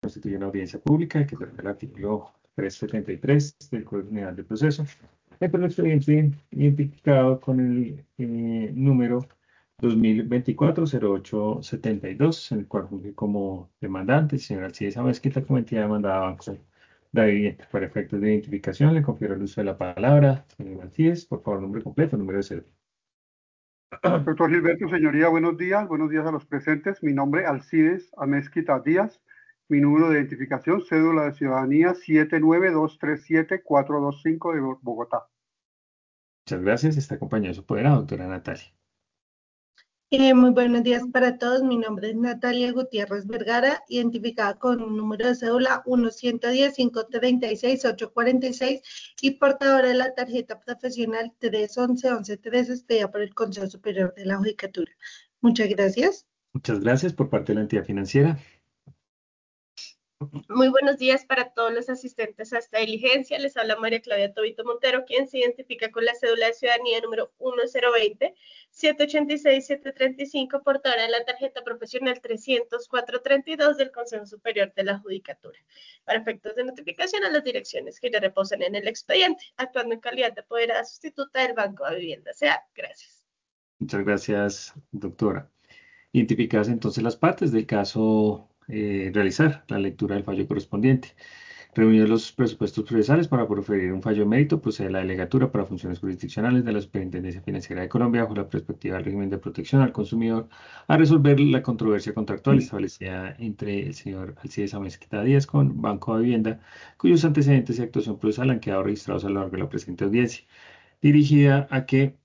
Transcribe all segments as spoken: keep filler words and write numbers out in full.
constituye una audiencia pública que trata el artículo trescientos setenta y tres del Código General de Proceso. Dentro del expediente identificado con el eh, número dos mil veinticuatro cero ocho setenta y dos, en el cual funge como demandante, el señor Alcides Amezquita, como entidad demandada a Banco de Vivienda. Para efectos de identificación, le confiero el uso de la palabra. Señor Alcides, por favor, nombre completo, número de cédula. Doctor Gilberto, señoría, buenos días. Buenos días a los presentes. Mi nombre, Alcides Amezquita Díaz. Mi número de identificación, cédula de ciudadanía siete nueve dos tres siete cuatro dos cinco de Bogotá. Muchas gracias. Está acompañada de su poder, doctora Natalia. Eh, muy buenos días para todos. Mi nombre es Natalia Gutiérrez Vergara, identificada con un número de cédula uno uno cero cinco tres seis ocho cuatro seis y portadora de la tarjeta profesional tres once once tres, expedida por el Consejo Superior de la Judicatura. Muchas gracias. Muchas gracias por parte de la entidad financiera. Muy buenos días para todos los asistentes a esta diligencia. Les habla María Claudia Tobito Montero, quien se identifica con la cédula de ciudadanía número uno cero dos cero siete ocho seis siete tres cinco, portadora de la tarjeta profesional trescientos cuatro treinta y dos del Consejo Superior de la Judicatura. Para efectos de notificación a las direcciones que ya reposan en el expediente, actuando en calidad de apoderada sustituta del Banco de Vivienda. Sea, gracias. Muchas gracias, doctora. Identificadas entonces las partes del caso, eh, realizar la lectura del fallo correspondiente. Reunir los presupuestos procesales para proferir un fallo de mérito, procede la delegatura para funciones jurisdiccionales de la Superintendencia Financiera de Colombia bajo la perspectiva del régimen de protección al consumidor a resolver la controversia contractual establecida entre el señor Alcides Amezquita Díaz con Banco de Vivienda, cuyos antecedentes y actuación procesal han quedado registrados a lo largo de la presente audiencia, dirigida a que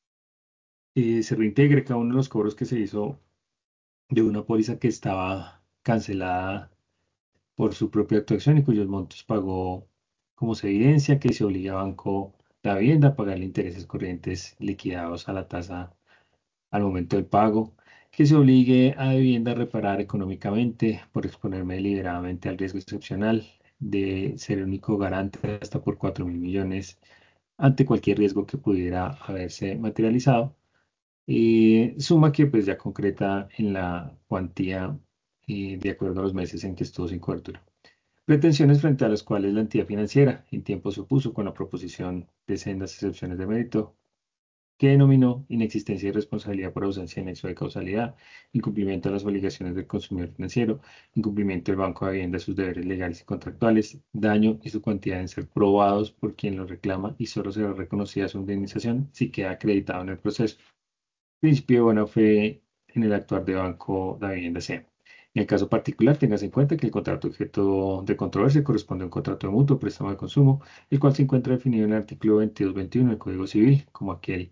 eh, se reintegre cada uno de los cobros que se hizo de una póliza que estaba cancelada por su propia actuación y cuyos montos pagó, como se evidencia, que se obliga a Banco de la Vivienda a pagarle intereses corrientes liquidados a la tasa al momento del pago, que se obligue a Vivienda a reparar económicamente por exponerme deliberadamente al riesgo excepcional de ser el único garante hasta por cuatro mil millones ante cualquier riesgo que pudiera haberse materializado. Y suma que pues ya concreta en la cuantía eh, de acuerdo a los meses en que estuvo sin cobertura. Pretensiones frente a las cuales la entidad financiera en tiempo se opuso con la proposición de sendas excepciones de mérito, que denominó inexistencia de responsabilidad por ausencia de nexo de causalidad, incumplimiento de las obligaciones del consumidor financiero, incumplimiento del Banco de Vivienda de sus deberes legales y contractuales, daño y su cuantía deben ser probados por quien lo reclama y solo será reconocida su indemnización si queda acreditado en el proceso. Principio de buena fe en el actuar de Banco de Vivienda C. En el caso particular, tengas en cuenta que el contrato objeto de controversia corresponde a un contrato de mutuo préstamo de consumo, el cual se encuentra definido en el artículo veintidós veintiuno del Código Civil como aquel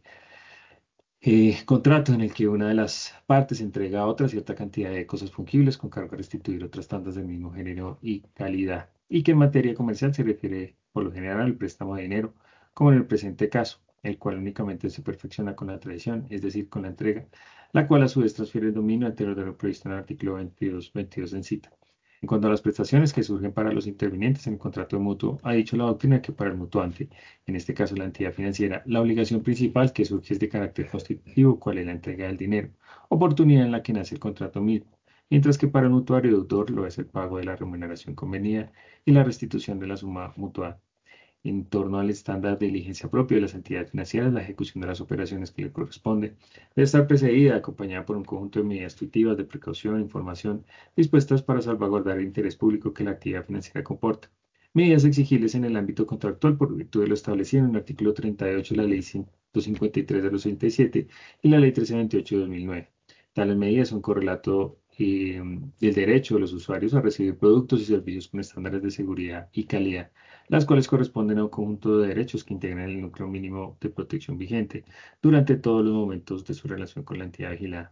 eh, contrato en el que una de las partes entrega a otra cierta cantidad de cosas fungibles con cargo a restituir otras tantas del mismo género y calidad, y que en materia comercial se refiere por lo general al préstamo de dinero, como en el presente caso, el cual únicamente se perfecciona con la tradición, es decir, con la entrega, la cual a su vez transfiere el dominio anterior de lo previsto en el artículo veintidós veintidós en cita. En cuanto a las prestaciones que surgen para los intervinientes en el contrato de mutuo, ha dicho la doctrina que para el mutuante, en este caso la entidad financiera, la obligación principal que surge es de carácter constitutivo, cual es la entrega del dinero, oportunidad en la que nace el contrato mismo, mientras que para el mutuario deudor lo es el pago de la remuneración convenida y la restitución de la suma mutual. En torno al estándar de diligencia propio de las entidades financieras, la ejecución de las operaciones que le corresponde debe estar precedida, acompañada por un conjunto de medidas intuitivas de precaución e información dispuestas para salvaguardar el interés público que la actividad financiera comporta. Medidas exigibles en el ámbito contractual por virtud de lo establecido en el artículo treinta y ocho de la Ley ciento cincuenta y tres de los sesenta y siete y la Ley trescientos veintiocho de dos mil nueve. Tales medidas son correlato eh, del derecho de los usuarios a recibir productos y servicios con estándares de seguridad y calidad, las cuales corresponden a un conjunto de derechos que integran el núcleo mínimo de protección vigente durante todos los momentos de su relación con la entidad vigilada.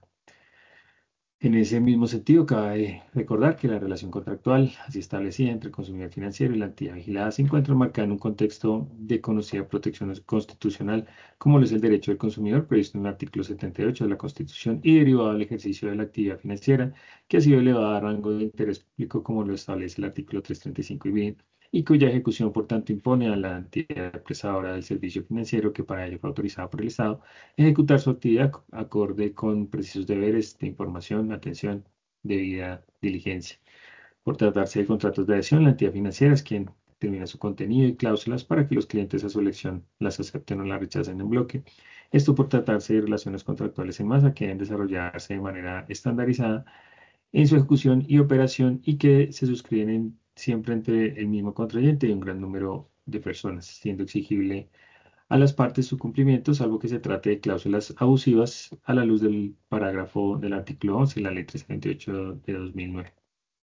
En ese mismo sentido, cabe recordar que la relación contractual, así establecida entre el consumidor financiero y la entidad vigilada, se encuentra marcada en un contexto de conocida protección constitucional, como lo es el derecho del consumidor, previsto en el artículo setenta y ocho de la Constitución y derivado del ejercicio de la actividad financiera, que ha sido elevada a rango de interés público, como lo establece el artículo trescientos treinta y cinco y bien, y cuya ejecución, por tanto, impone a la entidad prestadora del servicio financiero, que para ello fue autorizada por el Estado, ejecutar su actividad acorde con precisos deberes de información, atención, debida diligencia. Por tratarse de contratos de adhesión, la entidad financiera es quien determina su contenido y cláusulas para que los clientes a su elección las acepten o las rechacen en bloque. Esto por tratarse de relaciones contractuales en masa que deben desarrollarse de manera estandarizada en su ejecución y operación y que se suscriben en- siempre entre el mismo contrayente y un gran número de personas, siendo exigible a las partes su cumplimiento, salvo que se trate de cláusulas abusivas a la luz del parágrafo del artículo once y la ley trescientos veintiocho de dos mil nueve.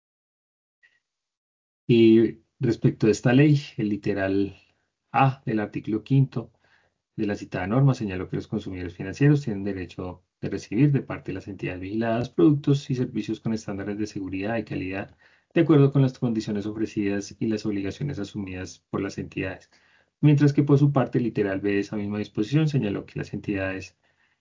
Y respecto a esta ley, el literal A del artículo quinto de la citada norma señaló que los consumidores financieros tienen derecho de recibir de parte de las entidades vigiladas productos y servicios con estándares de seguridad y calidad de acuerdo con las condiciones ofrecidas y las obligaciones asumidas por las entidades. Mientras que por su parte, el literal B de esa misma disposición señaló que las entidades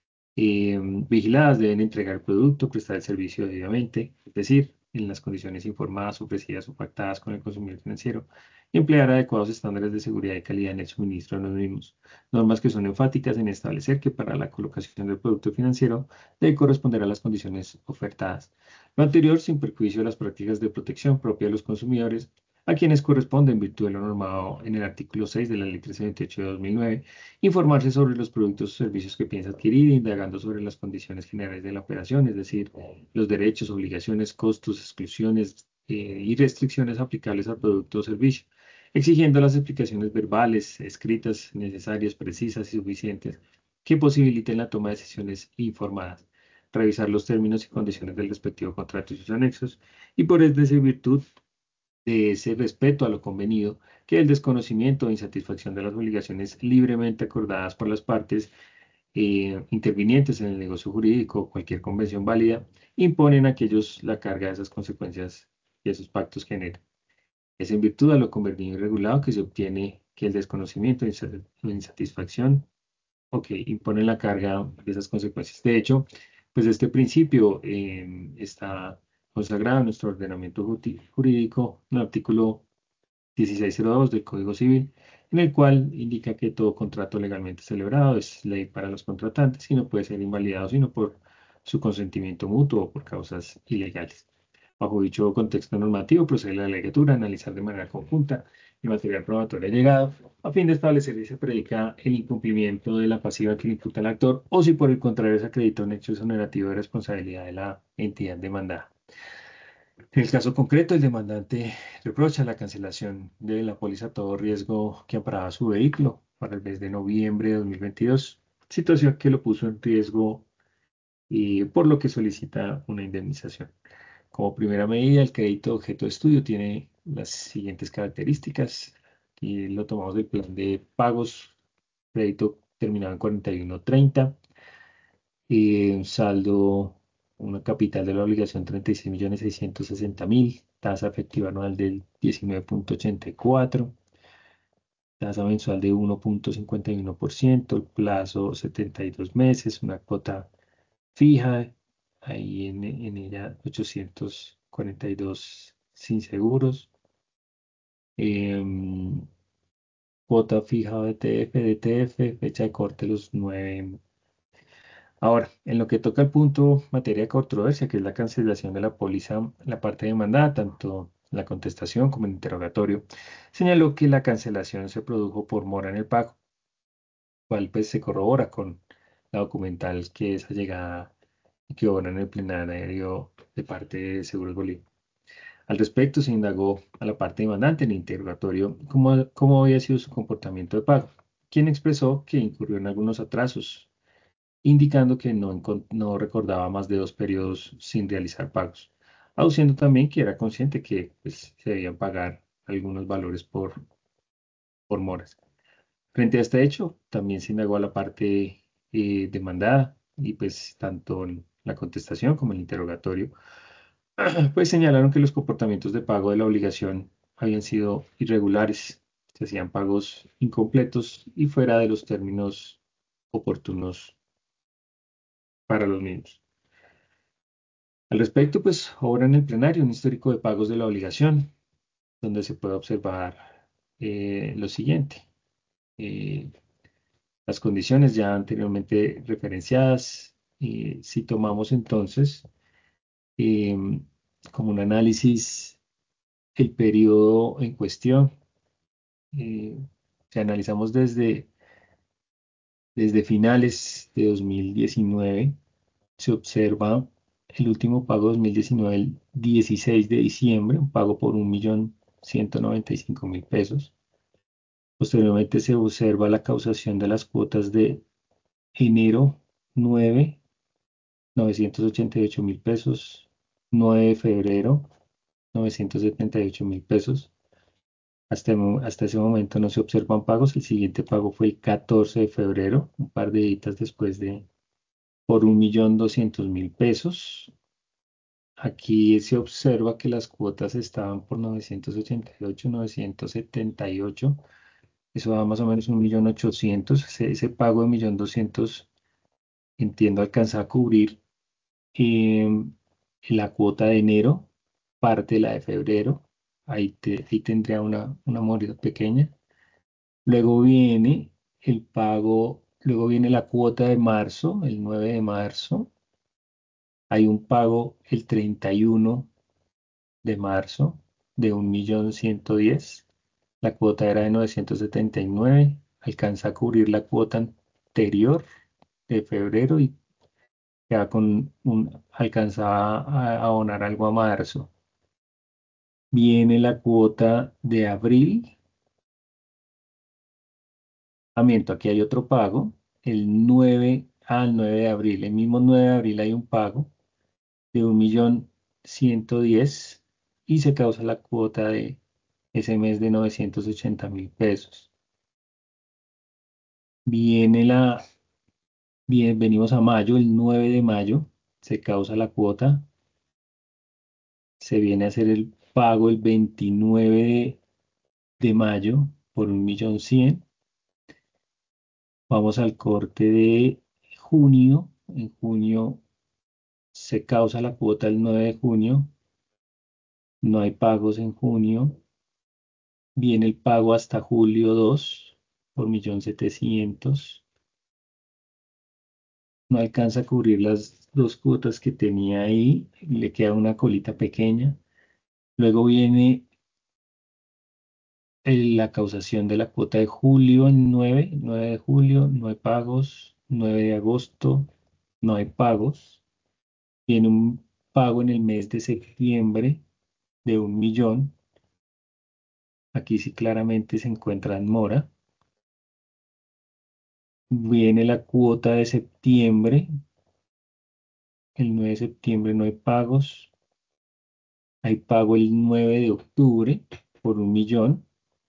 eh, vigiladas deben entregar el producto, prestar el servicio debidamente, es decir, en las condiciones informadas, ofrecidas o pactadas con el consumidor financiero, y emplear adecuados estándares de seguridad y calidad en el suministro de los mismos. Normas que son enfáticas en establecer que para la colocación del producto financiero debe corresponder a las condiciones ofertadas. Lo anterior sin perjuicio de las prácticas de protección propia de los consumidores, a quienes corresponde en virtud de lo normado en el artículo seis de la Ley trescientos veintiocho de dos mil nueve informarse sobre los productos o servicios que piensa adquirir, indagando sobre las condiciones generales de la operación, es decir, los derechos, obligaciones, costos, exclusiones eh, y restricciones aplicables al producto o servicio, exigiendo las explicaciones verbales, escritas, necesarias, precisas y suficientes que posibiliten la toma de decisiones informadas, revisar los términos y condiciones del respectivo contrato y sus anexos, y por esa virtud de ese respeto a lo convenido, que el desconocimiento o insatisfacción de las obligaciones libremente acordadas por las partes eh, intervinientes en el negocio jurídico o cualquier convención válida, imponen a aquellos la carga de esas consecuencias que esos pactos generan. Es en virtud de lo convenido y regulado que se obtiene que el desconocimiento o insatisfacción o que imponen la carga de esas consecuencias. De hecho, pues este principio eh, está consagrado en nuestro ordenamiento jurídico, en el artículo dieciséis cero dos del Código Civil, en el cual indica que todo contrato legalmente celebrado es ley para los contratantes y no puede ser invalidado sino por su consentimiento mutuo o por causas ilegales. Bajo dicho contexto normativo, procede la legislatura a analizar de manera conjunta el material probatorio llegado a fin de establecer si se predica el incumplimiento de la pasiva que le imputa el actor o si por el contrario se acredita un hecho exonerativo de responsabilidad de la entidad demandada. En el caso concreto, el demandante reprocha la cancelación de la póliza a todo riesgo que amparaba su vehículo para el mes de noviembre de dos mil veintidós, situación que lo puso en riesgo y por lo que solicita una indemnización. Como primera medida, el crédito objeto de estudio tiene las siguientes características y lo tomamos del plan de pagos, crédito terminado en cuarenta y uno treinta, y un saldo, una capital de la obligación treinta y seis millones seiscientos sesenta mil, tasa efectiva anual del diecinueve punto ochenta y cuatro, tasa mensual de uno punto cincuenta y uno por ciento, el plazo setenta y dos meses, una cuota fija, ahí en, en ella ochocientos cuarenta y dos sin seguros, em, cuota fija de T F, de T F, fecha de corte los nueve. Ahora, en lo que toca al punto materia de controversia, que es la cancelación de la póliza, la parte demandada, tanto la contestación como el interrogatorio, señaló que la cancelación se produjo por mora en el pago, cual pues se corrobora con la documental que es allegada y que obra en el plenario de parte de Seguros Bolívar. Al respecto, se indagó a la parte demandante en el interrogatorio cómo, cómo había sido su comportamiento de pago, quien expresó que incurrió en algunos atrasos indicando que no, encon- no recordaba más de dos periodos sin realizar pagos, aduciendo también que era consciente que pues, se debían pagar algunos valores por, por moras. Frente a este hecho, también se indagó a la parte eh, demandada y pues tanto en la contestación como en el interrogatorio, pues señalaron que los comportamientos de pago de la obligación habían sido irregulares, se hacían pagos incompletos y fuera de los términos oportunos para los mismos. Al respecto, pues obra en el plenario un histórico de pagos de la obligación, donde se puede observar eh, lo siguiente. Eh, las condiciones ya anteriormente referenciadas, y si tomamos entonces em, como un análisis el periodo en cuestión. Eh, si analizamos desde, desde finales de dos mil diecinueve, se observa el último pago dos mil diecinueve, el dieciséis de diciembre, un pago por un millón ciento noventa y cinco mil pesos. Posteriormente se observa la causación de las cuotas de enero nueve, novecientos ochenta y ocho mil pesos, nueve de febrero, novecientos setenta y ocho mil pesos. Hasta, el mo- hasta ese momento no se observan pagos. El siguiente pago fue el catorce de febrero, un par de días después de, por un millón doscientos mil pesos. Aquí se observa que las cuotas estaban por novecientos ochenta y ocho, novecientos setenta y ocho. Eso da más o menos un millón ochocientos. Ese, ese pago de un millón doscientos, entiendo, alcanza a cubrir em, la cuota de enero, parte de la de febrero. Ahí, te- ahí tendría una, una mordida pequeña. Luego viene el pago, luego viene la cuota de marzo, el nueve de marzo. Hay un pago el treinta y uno de marzo de un millón ciento diez. La cuota era de novecientos setenta y nueve. Alcanza a cubrir la cuota anterior de febrero y queda con un, alcanza a, a abonar algo a marzo. Viene la cuota de abril. Ah, miento, aquí hay otro pago. El nueve al nueve de abril. El mismo nueve de abril hay un pago de un millón ciento diez y se causa la cuota de ese mes de novecientos ochenta mil pesos. Viene la, bien, venimos a mayo, el nueve de mayo se causa la cuota, se viene a hacer el pago el veintinueve de, de mayo por un millón cien. Vamos al corte de junio, en junio se causa la cuota el nueve de junio, no hay pagos en junio. Viene el pago hasta julio dos por un millón setecientos. No alcanza a cubrir las dos cuotas que tenía ahí. Le queda una colita pequeña. Luego viene el- la causación de la cuota de julio en nueve, nueve de julio, no hay pagos. nueve de agosto, no hay pagos. Viene un pago en el mes de septiembre de un millón. Aquí sí claramente se encuentra en mora. Viene la cuota de septiembre. El nueve de septiembre no hay pagos. Hay pago el nueve de octubre por un millón.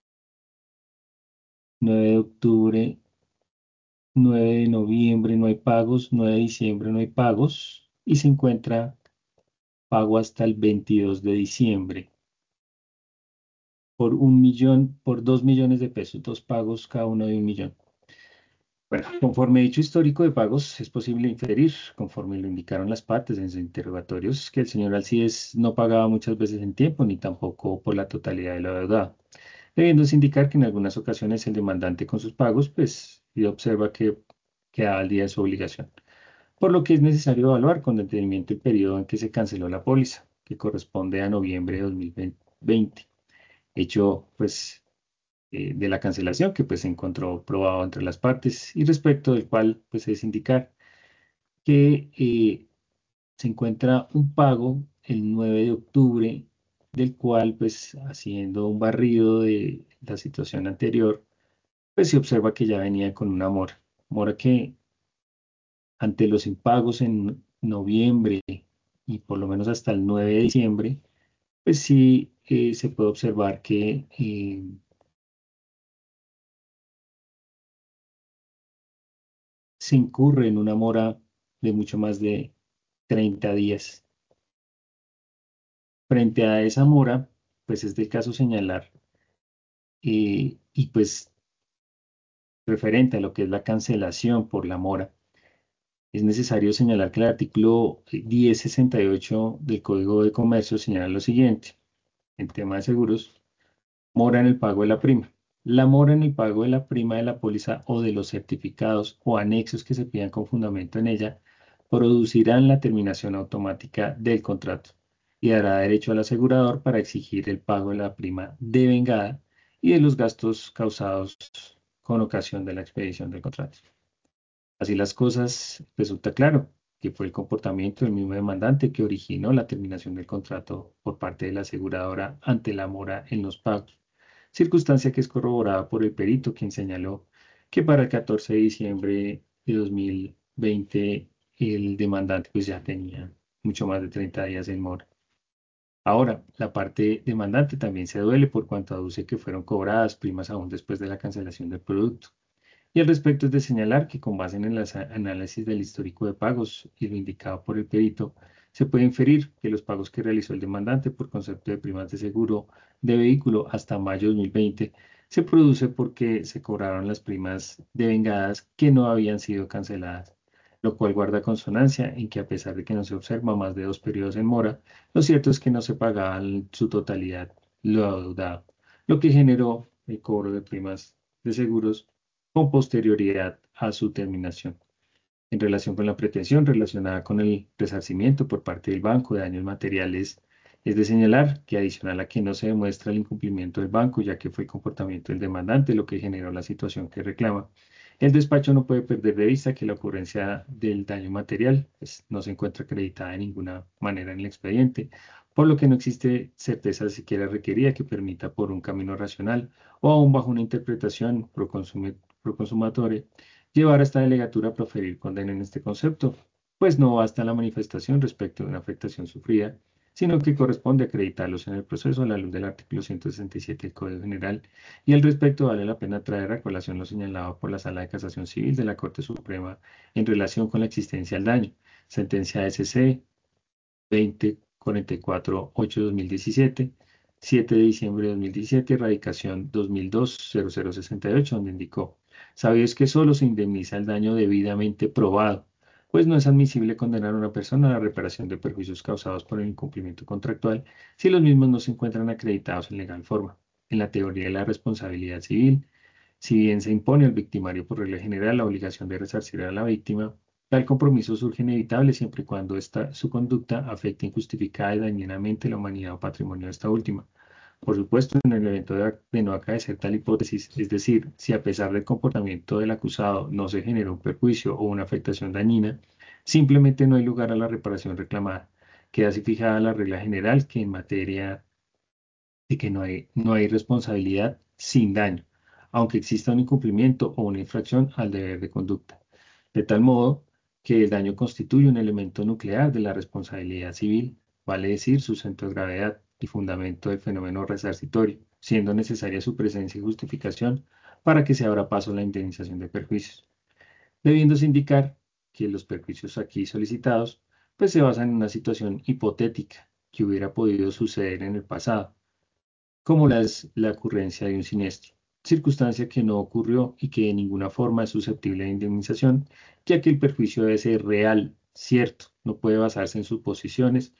nueve de octubre, nueve de noviembre no hay pagos. nueve de diciembre no hay pagos. Y se encuentra pago hasta el veintidós de diciembre por un millón, por dos millones de pesos. Dos pagos cada uno de un millón. Bueno, conforme dicho histórico de pagos, es posible inferir, conforme lo indicaron las partes en sus interrogatorios, que el señor Alcides no pagaba muchas veces en tiempo, ni tampoco por la totalidad de la deuda, debiéndose indicar que en algunas ocasiones el demandante con sus pagos, pues, y observa que quedaba al día de su obligación, por lo que es necesario evaluar con detenimiento el periodo en que se canceló la póliza, que corresponde a noviembre de dos mil veinte, hecho, pues, eh, de la cancelación que pues se encontró probado entre las partes y respecto del cual pues es indicar que eh, se encuentra un pago el nueve de octubre del cual pues haciendo un barrido de la situación anterior pues se observa que ya venía con una mora, mora que ante los impagos en noviembre y por lo menos hasta el nueve de diciembre pues sí eh, se puede observar que eh, se incurre en una mora de mucho más de treinta días. Frente a esa mora, pues es del caso señalar, eh, y pues referente a lo que es la cancelación por la mora, es necesario señalar que el artículo diez sesenta y ocho del Código de Comercio señala lo siguiente, en tema de seguros, mora en el pago de la prima. La mora en el pago de la prima de la póliza o de los certificados o anexos que se pidan con fundamento en ella producirán la terminación automática del contrato. y dará derecho al asegurador para exigir el pago de la prima devengada y de los gastos causados con ocasión de la expedición del contrato. Así las cosas, resulta claro que fue el comportamiento del mismo demandante que originó la terminación del contrato por parte de la aseguradora ante la mora en los pagos, circunstancia que es corroborada por el perito, quien señaló que para el catorce de diciembre de dos mil veinte el demandante pues ya tenía mucho más de treinta días en mora. Ahora, la parte demandante también se duele por cuanto aduce que fueron cobradas primas aún después de la cancelación del producto. Y al respecto es de señalar que con base en el análisis del histórico de pagos y lo indicado por el perito, se puede inferir que los pagos que realizó el demandante por concepto de primas de seguro de vehículo hasta mayo de dos mil veinte se produce porque se cobraron las primas devengadas que no habían sido canceladas, lo cual guarda consonancia en que a pesar de que no se observa más de dos periodos en mora, lo cierto es que no se pagaba en su totalidad lo adeudado, lo que generó el cobro de primas de seguros con posterioridad a su terminación. En relación con la pretensión relacionada con el resarcimiento por parte del banco de daños materiales, es de señalar que adicional a que no se demuestra el incumplimiento del banco, ya que fue el comportamiento del demandante lo que generó la situación que reclama, el despacho no puede perder de vista que la ocurrencia del daño material pues, no se encuentra acreditada de ninguna manera en el expediente, por lo que no existe certeza siquiera requerida que permita por un camino racional o aún bajo una interpretación pro consumatore llevar a esta delegatura a proferir condena en este concepto, pues no basta la manifestación respecto de una afectación sufrida, sino que corresponde acreditarlos en el proceso a la luz del artículo ciento sesenta y siete del Código General, y al respecto vale la pena traer a colación lo señalado por la Sala de Casación Civil de la Corte Suprema en relación con la existencia del daño, sentencia S C veinte cuarenta y cuatro ocho dos mil diecisiete, siete de diciembre de dos mil diecisiete, radicación dos mil dos cero cero sesenta y ocho, donde indicó, sabéis que solo se indemniza el daño debidamente probado, pues no es admisible condenar a una persona a la reparación de perjuicios causados por el incumplimiento contractual si los mismos no se encuentran acreditados en legal forma. En la teoría de la responsabilidad civil, si bien se impone al victimario por regla general la obligación de resarcir a la víctima, tal compromiso surge inevitable siempre y cuando esta, su conducta afecte injustificada y dañinamente la humanidad o patrimonio de esta última. Por supuesto, en el evento de, de no acaecer tal hipótesis, es decir, si a pesar del comportamiento del acusado no se genera un perjuicio o una afectación dañina, simplemente no hay lugar a la reparación reclamada. Queda así fijada la regla general que en materia de que no hay, no hay responsabilidad sin daño, aunque exista un incumplimiento o una infracción al deber de conducta, de tal modo que el daño constituye un elemento nuclear de la responsabilidad civil, vale decir, su centro de gravedad y fundamento del fenómeno resarcitorio, siendo necesaria su presencia y justificación para que se abra paso a la indemnización de perjuicios, debiéndose indicar que los perjuicios aquí solicitados pues se basan en una situación hipotética que hubiera podido suceder en el pasado como la es la ocurrencia de un siniestro, circunstancia que no ocurrió y que de ninguna forma es susceptible de indemnización, ya que el perjuicio debe ser real, cierto, no puede basarse en suposiciones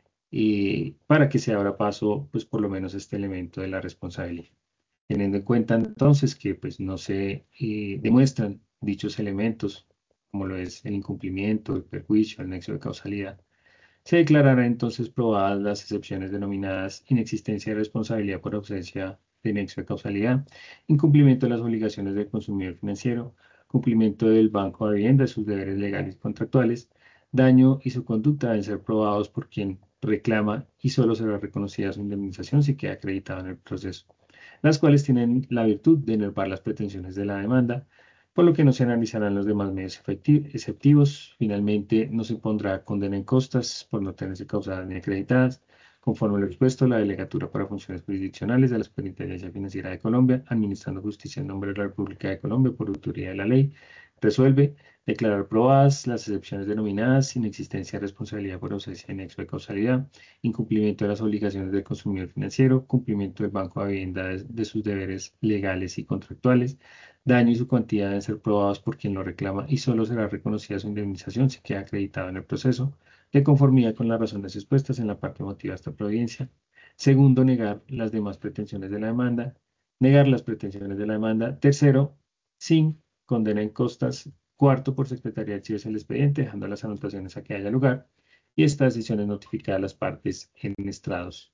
y para que se abra paso, pues por lo menos este elemento de la responsabilidad. Teniendo en cuenta entonces que pues no se eh, demuestran dichos elementos, como lo es el incumplimiento, el perjuicio, el nexo de causalidad, se declararán entonces probadas las excepciones denominadas inexistencia de responsabilidad por ausencia de nexo de causalidad, incumplimiento de las obligaciones del consumidor financiero, cumplimiento del Banco de Vivienda de sus deberes legales y contractuales, daño y su conducta deben ser probados por quien reclama y solo será reconocida su indemnización si queda acreditado en el proceso, las cuales tienen la virtud de enervar las pretensiones de la demanda, por lo que no se analizarán los demás medios exceptivos. Finalmente, no se pondrá condena en costas por no tenerse causadas ni acreditadas. Conforme lo expuesto, la Delegatura para Funciones Jurisdiccionales de la Superintendencia Financiera de Colombia, administrando justicia en nombre de la República de Colombia por autoridad de la ley, resuelve declarar probadas las excepciones denominadas sin existencia de responsabilidad por ausencia de nexo de causalidad, incumplimiento de las obligaciones del consumidor financiero, cumplimiento del Banco de Vivienda de, de sus deberes legales y contractuales, daño y su cuantía deben ser probados por quien lo reclama y solo será reconocida su indemnización si queda acreditado en el proceso, de conformidad con las razones expuestas en la parte motiva de esta providencia. Segundo, negar las demás pretensiones de la demanda. Negar las pretensiones de la demanda. Tercero, sin condena en costas. Cuarto, por Secretaría de Archivos el expediente, dejando las anotaciones a que haya lugar. y esta decisión es notificada a las partes en estrados